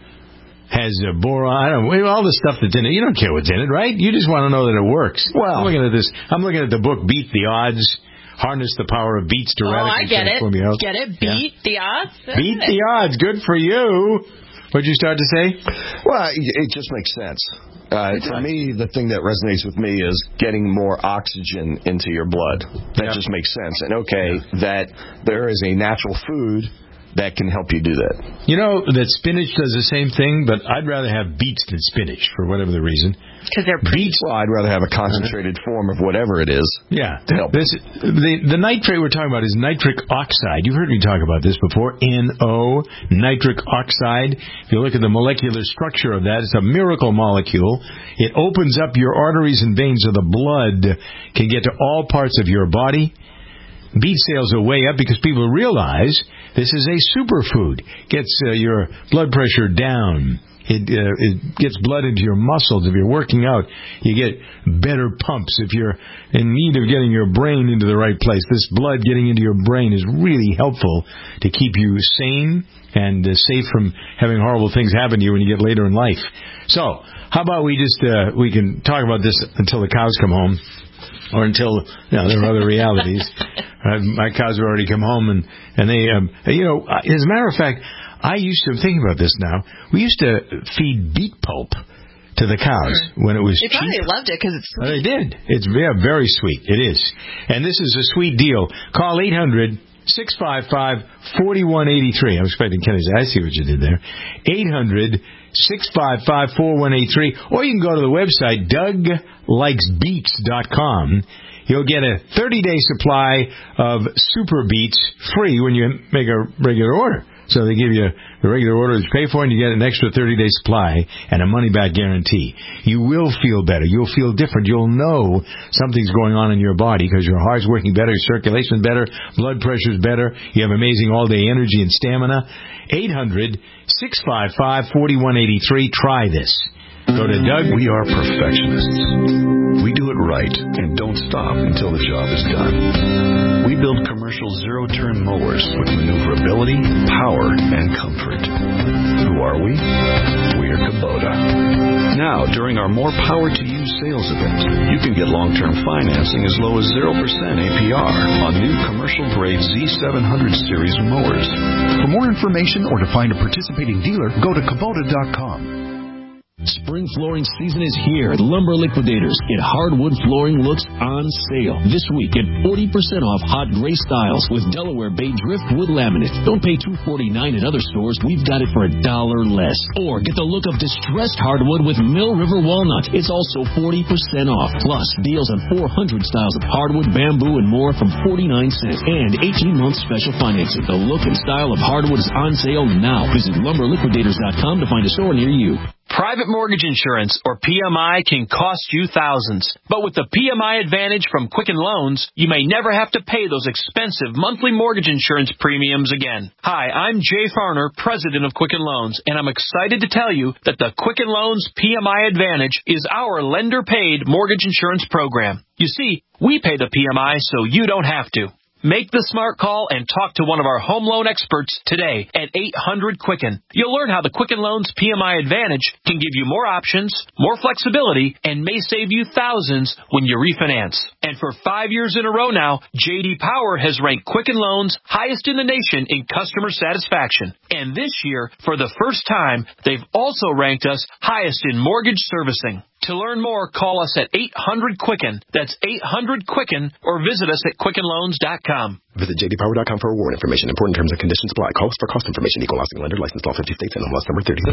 Has a boron, I don't know, all the stuff that's in it. You don't care what's in it, right? You just want to know that it works. Well, I'm looking at this. I'm looking at the book Beat the Odds. Harness the power of beats to oh, radically I get transform it. your health. Get it? Beat yeah. the odds? Beat the odds. Good for you. What'd you start to say? Well, it just makes sense. Uh, for me, the thing that resonates with me is getting more oxygen into your blood. That yeah. just makes sense. And okay, yeah. that there is a natural food that can help you do that. You know that spinach does the same thing, but I'd rather have beets than spinach for whatever the reason. Because they're beets. Well, I'd rather have a concentrated uh-huh. form of whatever it is. Yeah. To help. This, the the nitrate we're talking about is nitric oxide. You've heard me talk about this before. N O, nitric oxide. If you look at the molecular structure of that, it's a miracle molecule. It opens up your arteries and veins so the blood can get to all parts of your body. Beet sales are way up because people realize this is a superfood. Gets uh, your blood pressure down. It, uh, it gets blood into your muscles. If you're working out, you get better pumps. If you're in need of getting your brain into the right place, this blood getting into your brain is really helpful to keep you sane and uh, safe from having horrible things happen to you when you get later in life. So, how about we just uh, we can talk about this until the cows come home. Or until, you know, there are other realities. Uh, my cows have already come home, and, and they, um, you know, as a matter of fact, I used to, I'm thinking about this now, we used to feed beet pulp to the cows mm. when it was they cheap. They probably loved it because it's sweet. Well, they did. It's yeah, very sweet. It is. And this is a sweet deal. Call eight hundred, six five five, four one eight three. I was expecting Kenny to say, I see what you did there. eight hundred, six five five, four one eight three. Or you can go to the website, doug likes beets dot com. You'll get a thirty-day supply of Super Beets free when you make a regular order. So they give you the regular order that you pay for, and you get an extra thirty-day supply and a money-back guarantee. You will feel better. You'll feel different. You'll know something's going on in your body because your heart's working better, your circulation's better, blood pressure's better, you have amazing all-day energy and stamina. eight hundred, six five five, four one eight three. Try this. Go to Doug. We are perfectionists. We do it right and don't stop until the job is done. We build commercial zero-turn mowers with maneuverability, power, and comfort. Who are we? We are Kubota. Now, during our More Power to You sales event, you can get long-term financing as low as zero percent A P R on new commercial-grade Z seven hundred series mowers. For more information or to find a participating dealer, go to Kubota dot com. Spring flooring season is here at Lumber Liquidators. Get hardwood flooring looks on sale. This week, get forty percent off hot gray styles with Delaware Bay driftwood laminate. Don't pay two forty-nine at other stores. We've got it for a dollar less. Or get the look of distressed hardwood with Mill River walnut. It's also forty percent off. Plus, deals on four hundred styles of hardwood, bamboo, and more from forty-nine cents. And eighteen month special financing. The look and style of hardwood is on sale now. Visit lumber liquidators dot com to find a store near you. Private mortgage insurance, or P M I, can cost you thousands. But with the P M I Advantage from Quicken Loans, you may never have to pay those expensive monthly mortgage insurance premiums again. Hi, I'm Jay Farner, president of Quicken Loans, and I'm excited to tell you that the Quicken Loans P M I Advantage is our lender-paid mortgage insurance program. You see, we pay the P M I so you don't have to. Make the smart call and talk to one of our home loan experts today at eight hundred Quicken. You'll learn how the Quicken Loans P M I Advantage can give you more options, more flexibility, and may save you thousands when you refinance. And for five years in a row now, J D Power has ranked Quicken Loans highest in the nation in customer satisfaction. And this year, for the first time, they've also ranked us highest in mortgage servicing. To learn more, call us at eight hundred Quicken. That's eight hundred Quicken, or visit us at quicken loans dot com. Visit j d power dot com for award information. Important terms and conditions apply. Calls for cost information. Equal housing lender. Licensed all fifty states and M L S number thirty.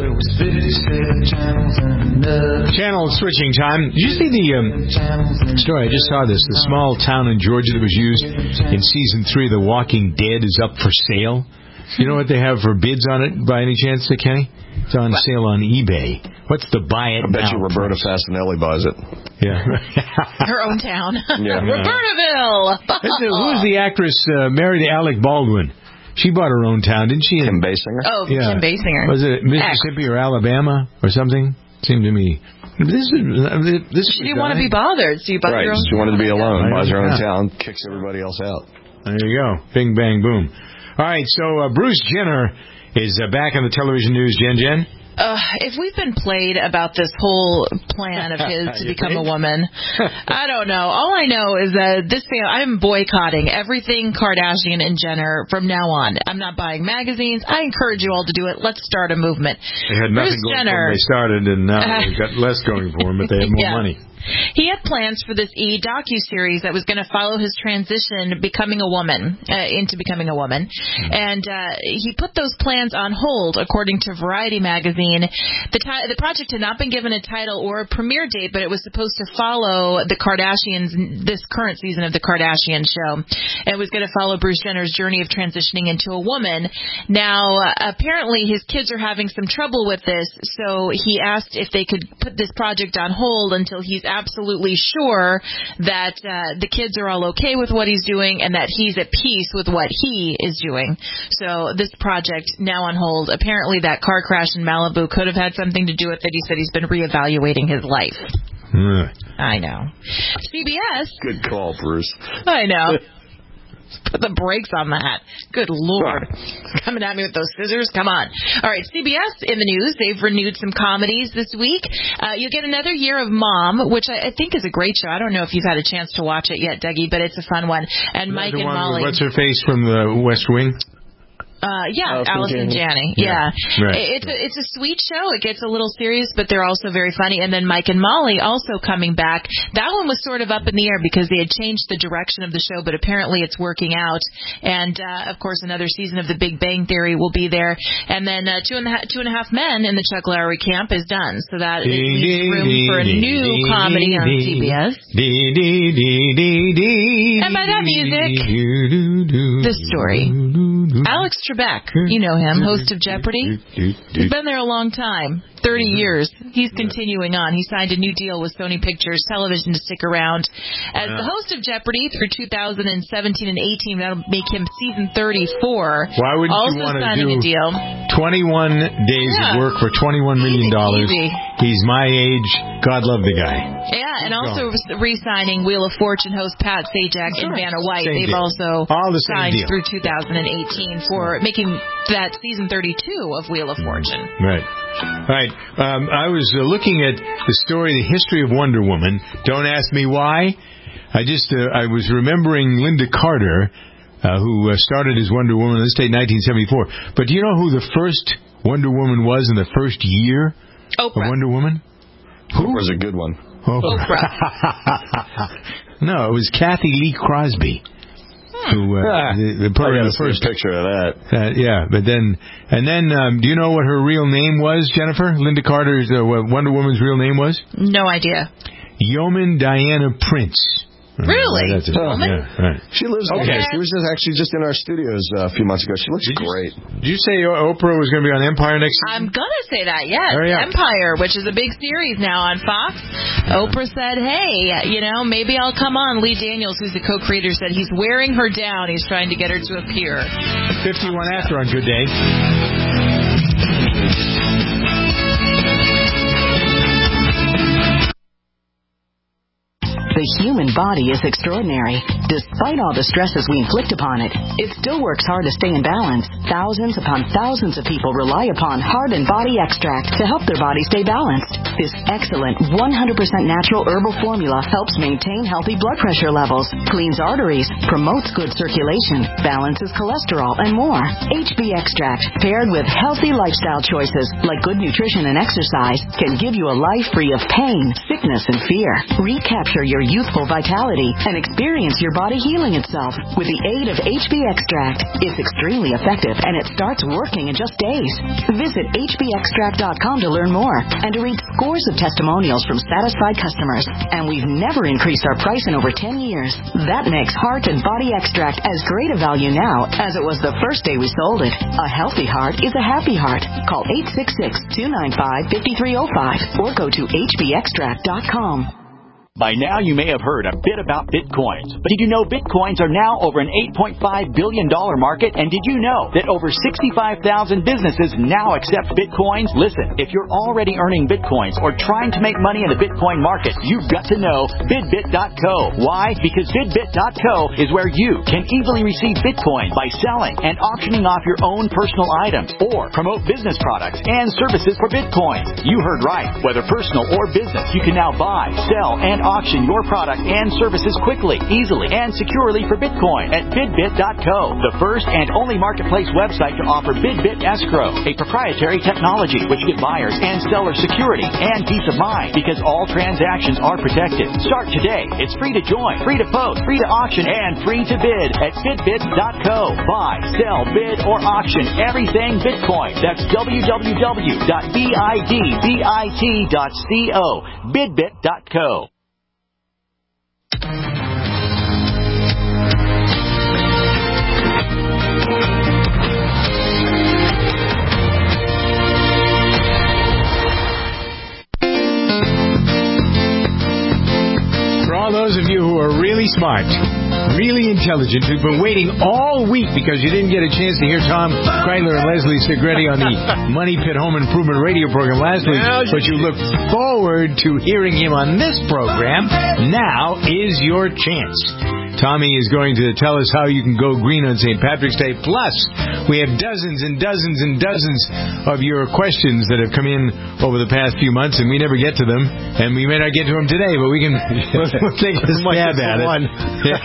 Channel switching time. Did you see the um, story? I just saw this. The small town in Georgia that was used in season three of The Walking Dead is up for sale. You know what they have for bids on it by any chance, Kenny? It's on sale on eBay. What's the buy it I bet now you Roberta price? Fasanelli buys it. Yeah. Her own town. Yeah. Robertaville. Who's the actress uh, married to Alec Baldwin? She bought her own town, didn't she? Kim Basinger. Oh, yeah. Kim Basinger. Was it Mississippi X. or Alabama or something? Seemed to me. This is this. She didn't want to be bothered, so you bought right. your own. She wanted to be alone. Buys her own yeah. town, kicks everybody else out. There you go. Bing, bang, boom. All right, so uh, Bruce Jenner is uh, back on the television news. Jen, Jen? Uh, if we've been played about this whole plan of his to become a woman, I don't know. All I know is that this thing, I'm boycotting everything Kardashian and Jenner from now on. I'm not buying magazines. I encourage you all to do it. Let's start a movement. They had nothing Bruce going Jenner, for them. They started, and now they've got less going for them, but they have more yeah. money. He had plans for this E! docuseries that was going to follow his transition becoming a woman, uh, into becoming a woman. Mm-hmm. And uh, he put those plans on hold, according to Variety magazine. The, ti- the project had not been given a title or a premiere date, but it was supposed to follow the Kardashians, this current season of the Kardashian show. It was going to follow Bruce Jenner's journey of transitioning into a woman. Now, uh, apparently his kids are having some trouble with this, so he asked if they could put this project on hold until he's absolutely sure that uh, the kids are all okay with what he's doing and that he's at peace with what he is doing. So this project now on hold. Apparently that car crash in Malibu could have had something to do with it. He said he's been reevaluating his life. Mm. I know. C B S. Good call, Bruce. I know. Put the brakes on that. Good Lord. Coming at me with those scissors? Come on. All right, C B S in the news. They've renewed some comedies this week. Uh, you get another year of Mom, which I, I think is a great show. I don't know if you've had a chance to watch it yet, Dougie, but it's a fun one. And Mike the and one Molly. With what's her face from the West Wing? Uh, yeah, Allison Allison Janney. Janney. Yeah. Yeah. Right. It's a, it's a sweet show. It gets a little serious, but they're also very funny. And then Mike and Molly also coming back. That one was sort of up in the air because they had changed the direction of the show, but apparently it's working out. And, uh, of course, another season of The Big Bang Theory will be there. And then uh, two, and a half, two and a Half Men in the Chuck Lorre camp is done. So that leaves room for a new comedy on C B S. And by that music, this story. Alex Trebek, you know him, host of Jeopardy. He's been there a long time, thirty years. He's continuing on. He signed a new deal with Sony Pictures Television to stick around as the host of Jeopardy through two thousand seventeen and eighteen. That'll make him season thirty-four. Why wouldn't also you want to signing do a deal. twenty-one days Yeah. of work for twenty-one million dollars? Easy. He's my age. God love the guy. Yeah, and also re-signing Wheel of Fortune host Pat Sajak and Vanna White. Same They've deal. also All the same signed deal. through two thousand eighteen for making that season thirty-two of Wheel of Fortune. Right. Right. Um, I was uh, looking at the story, the history of Wonder Woman. Don't ask me why. I just, uh, I was remembering Linda Carter, uh, who uh, started as Wonder Woman, let's say nineteen seventy-four. But do you know who the first Wonder Woman was in the first year Oprah. A Wonder Woman? Who was a good one? Oprah. No, it was Kathy Lee Crosby. Who uh, Ah, the, the, I gotta the see a first picture of that. Uh, yeah, but then and then um, do you know what her real name was, Jennifer? Linda Carter's uh, what Wonder Woman's real name was? No idea. Yeoman Diana Prince. Really? That's it. Woman? Yeah, right. She lives Okay. okay. She was just actually just in our studios uh, a few months ago. She looks Did you- great. Did you say Oprah was going to be on Empire next season? I'm gonna say that, yes. Hurry up. Empire, which is a big series now on Fox. Oprah said, hey, you know, maybe I'll come on. Lee Daniels, who's the co-creator, said he's wearing her down. He's trying to get her to appear. fifty-one after on Good Day. The human body is extraordinary. Despite all the stresses we inflict upon it, it still works hard to stay in balance. Thousands upon thousands of people rely upon Heart and Body Extract to help their body stay balanced. This excellent one hundred percent natural herbal formula helps maintain healthy blood pressure levels, cleans arteries, promotes good circulation, balances cholesterol, and more. H B Extract, paired with healthy lifestyle choices like good nutrition and exercise, can give you a life free of pain, sickness, and fear. Recapture your youthful vitality and experience your body healing itself with the aid of H B Extract. It's extremely effective and it starts working in just days. Visit H B extract dot com to learn more and to read scores of testimonials from satisfied customers. And we've never increased our price in over ten years. That makes Heart and Body Extract as great a value now as it was the first day we sold it. A healthy heart is a happy heart. Call eight six six, two nine five, five three zero five or go to H B extract dot com. By now, you may have heard a bit about Bitcoins. But did you know Bitcoins are now over an eight point five billion dollars market? And did you know that over sixty-five thousand businesses now accept Bitcoins? Listen, if you're already earning Bitcoins or trying to make money in the Bitcoin market, you've got to know Bidbit dot co. Why? Because Bidbit dot co is where you can easily receive Bitcoin by selling and auctioning off your own personal items or promote business products and services for Bitcoin. You heard right. Whether personal or business, you can now buy, sell, and auction your product and services quickly, easily, and securely for Bitcoin at Bidbit dot co, the first and only marketplace website to offer Bidbit Escrow, a proprietary technology which gives buyers and sellers security and peace of mind because all transactions are protected. Start today. It's free to join, free to post, free to auction, and free to bid at Bidbit dot co. Buy, sell, bid, or auction everything Bitcoin. That's w w w dot bidbit dot co. Bidbit dot co. For all those of you who are really smart, really intelligent, who've been waiting all week because you didn't get a chance to hear Tom Kreidler and Leslie Segretti on the Money Pit Home Improvement radio program last week, but you look forward to hearing him on this program, now is your chance. Tommy is going to tell us how you can go green on Saint Patrick's Day. Plus, we have dozens and dozens and dozens of your questions that have come in over the past few months, and we never get to them. And we may not get to them today, but we can we'll take a stab at it. Yeah.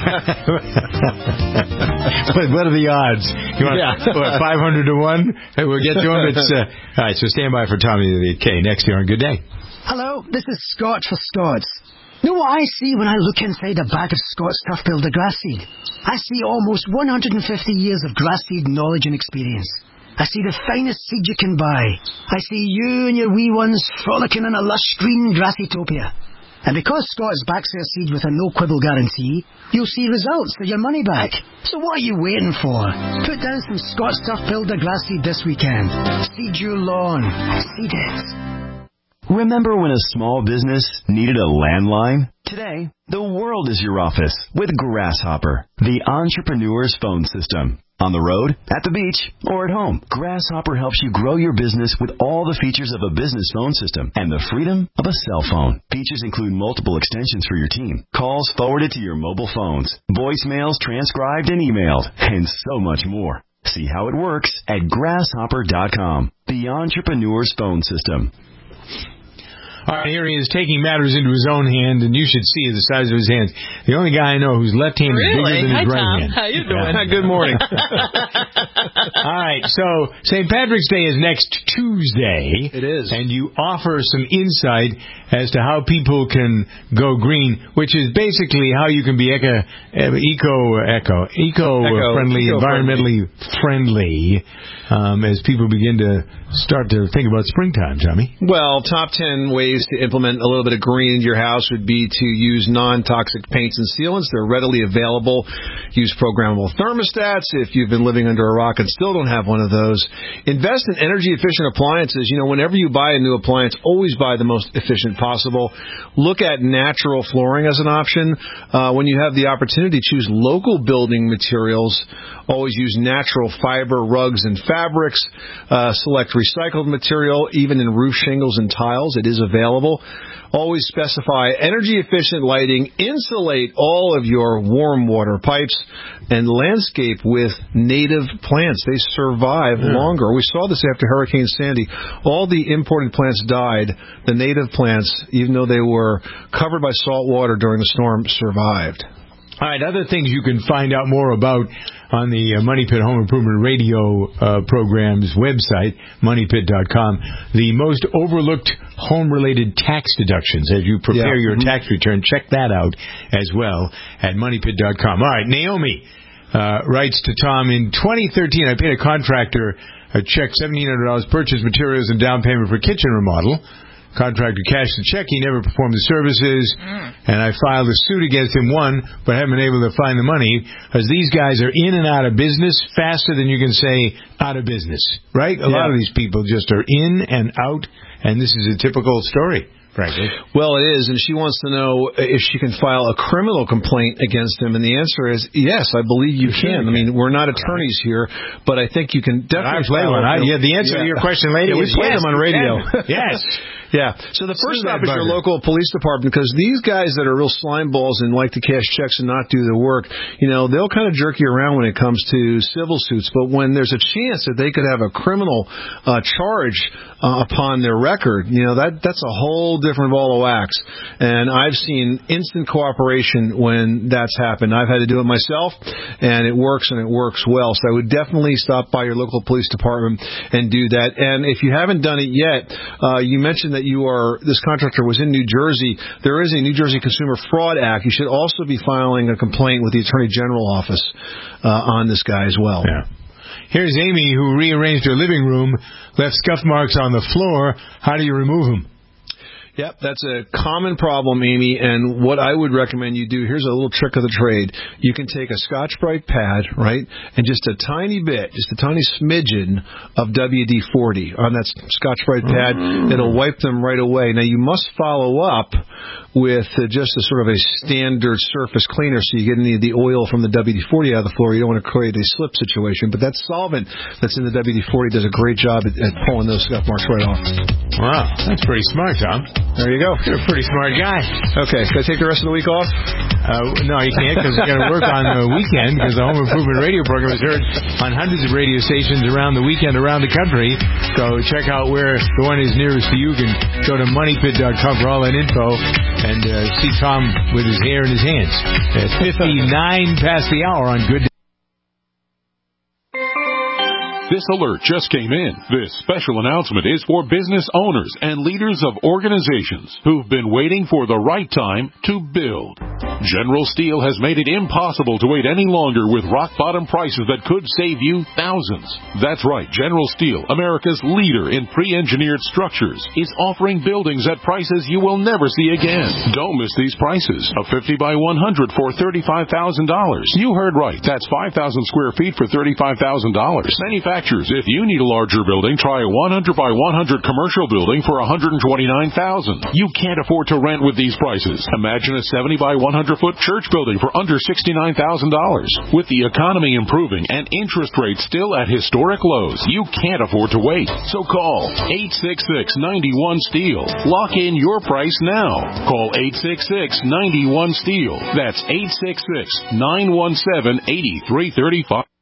But what are the odds? You want yeah. what, five hundred to one? We'll get to them. It's uh, all right. So stand by for Tommy the K next year on Good Day. Hello, this is Scott for Scott's. You know what I see when I look inside a bag of Scott's Turf Builder grass seed? I see almost one hundred fifty years of grass seed knowledge and experience. I see the finest seed you can buy. I see you and your wee ones frolicking in a lush green grassitopia. And because Scott's backs their seed with a no-quibble guarantee, you'll see results for your money back. So what are you waiting for? Put down some Scott's Turf Builder grass seed this weekend. Seed your lawn. Seed it. Remember when a small business needed a landline? Today, the world is your office with Grasshopper, the entrepreneur's phone system. On the road, at the beach, or at home, Grasshopper helps you grow your business with all the features of a business phone system and the freedom of a cell phone. Features include multiple extensions for your team, calls forwarded to your mobile phones, voicemails transcribed and emailed, and so much more. See how it works at grasshopper dot com, the entrepreneur's phone system. All right, here he is taking matters into his own hand, and you should see the size of his hands. The only guy I know whose left hand really? is bigger than his Hi, right Tom. hand. How you doing? Yeah. Good morning. All right, so Saint Patrick's Day is next Tuesday. It is. And you offer some insight as to how people can go green, which is basically how you can be eco, eco, eco, eco-friendly, eco environmentally friendly, um, as people begin to start to think about springtime, Tommy. Well, top ten ways to implement a little bit of green into your house would be to use non-toxic paints and sealants. They're readily available. Use programmable thermostats if you've been living under a rock and still don't have one of those. Invest in energy-efficient appliances. You know, whenever you buy a new appliance, always buy the most efficient possible. Look at natural flooring as an option. Uh, when you have the opportunity, choose local building materials. Always use natural fiber rugs and fabrics. Uh, select recycled material, even in roof shingles and tiles. It is available. Always specify energy-efficient lighting. Insulate all of your warm water pipes. And landscape with native plants. They survive yeah. longer. We saw this after Hurricane Sandy. All the imported plants died. The native plants, even though they were covered by salt water during the storm, survived. All right, other things you can find out more about on the uh, Money Pit Home Improvement Radio uh, program's website, money pit dot com. The most overlooked home-related tax deductions as you prepare yeah. your mm-hmm. tax return. Check that out as well at money pit dot com. All right, Naomi uh, writes to Tom, in twenty thirteen, I paid a contractor a check, seventeen hundred dollars, purchase materials and down payment for kitchen remodel. Contractor cashed the check. He never performed the services, mm. and I filed a suit against him, won, but haven't been able to find the money, because these guys are in and out of business faster than you can say out of business, right? A yeah. lot of these people just are in and out, and this is a typical story, frankly. Well, it is, and she wants to know if she can file a criminal complaint against him, and the answer is yes, I believe you can. I mean, we're not attorneys here, but I think you can definitely file one. I, yeah, the answer yeah. to your question, lady, yeah, we is play yes, them on radio. Yes. Yeah. So the first stop is your local police department, because these guys that are real slime balls and like to cash checks and not do the work, you know, they'll kind of jerk you around when it comes to civil suits. But when there's a chance that they could have a criminal uh, charge uh, upon their record, you know, that that's a whole different ball of wax. And I've seen instant cooperation when that's happened. I've had to do it myself, and it works, and it works well. So I would definitely stop by your local police department and do that. And if you haven't done it yet, uh, you mentioned that you are, this contractor was in New Jersey. There is a New Jersey Consumer Fraud Act. You should also be filing a complaint with the Attorney General office uh, on this guy as well. Yeah. Here's Amy, who rearranged her living room, left scuff marks on the floor. How do you remove them? Yep, that's a common problem, Amy, and what I would recommend you do, here's a little trick of the trade. You can take a Scotch-Brite pad, right, and just a tiny bit, just a tiny smidgen of W D forty on that Scotch-Brite pad. Mm-hmm. It'll wipe them right away. Now, you must follow up with uh, just a sort of a standard surface cleaner so you get any of the oil from the W D forty out of the floor. You don't want to create a slip situation, but that solvent that's in the W D forty does a great job at, at pulling those scuff marks right off. Wow, that's pretty smart, Tom. There you go. You're a pretty smart guy. Okay, can I take the rest of the week off? Uh, no, you can't, because we've got to work on the weekend, because the Home Improvement Radio program is heard on hundreds of radio stations around the weekend around the country. So check out where the one is nearest to you. You can go to money pit dot com for all that info and uh, see Tom with his hair in his hands. It's fifty-nine past the hour on Good Day. This alert just came in. This special announcement is for business owners and leaders of organizations who've been waiting for the right time to build. General Steel has made it impossible to wait any longer with rock-bottom prices that could save you thousands. That's right. General Steel, America's leader in pre-engineered structures, is offering buildings at prices you will never see again. Don't miss these prices. A fifty by one hundred for thirty-five thousand dollars. You heard right. That's five thousand square feet for thirty-five thousand dollars. Manufactured. If you need a larger building, try a one hundred by one hundred commercial building for one hundred twenty-nine thousand dollars. You can't afford to rent with these prices. Imagine a seventy by one hundred foot church building for under sixty-nine thousand dollars. With the economy improving and interest rates still at historic lows, you can't afford to wait. So call eight six six, nine one, STEEL. Lock in your price now. Call eight six six, nine one, STEEL. That's eight six six, nine one seven, eight three three five.